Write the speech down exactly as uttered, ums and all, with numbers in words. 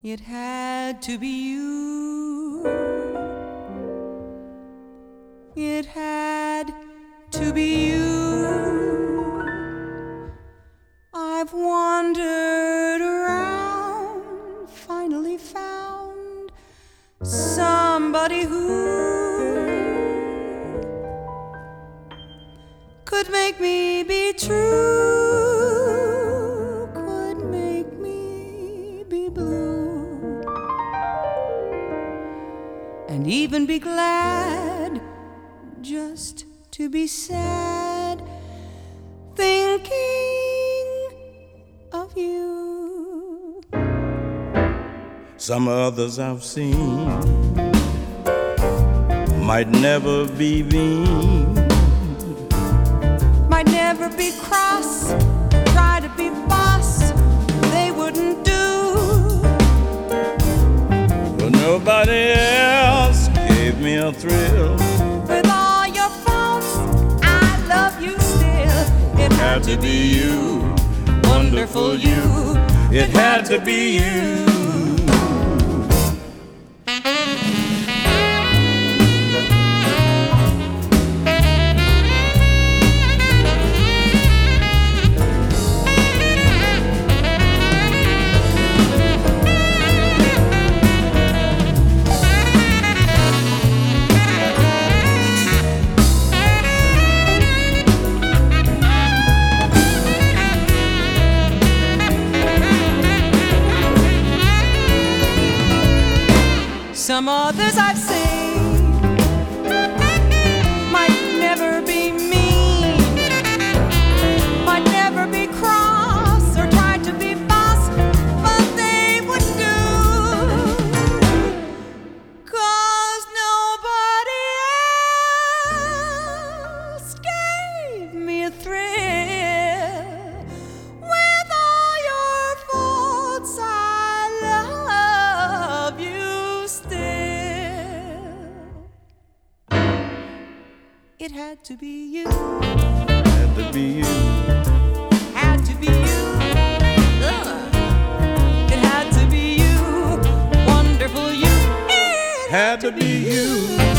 It had to be you. It had to be you. I've wandered around, finally found somebody who could make me be true, could make me be blue, and even be glad just to be sad, thinking of you. Some others I've seen might never be mean, might never be cross, try to be boss, they wouldn't do. But nobody else gave me a thrill. With all your faults, I love you still. It had to be you, wonderful you. It had to be you. Some others I've seen might never be mean, might never be cross or try to be boss, but they would do, 'cause nobody else gave me a thrill. With all your faults, I love you still. It had to be you. Had to be you. Had to be you. Ugh. It had to be you. Wonderful you. It Had to be you.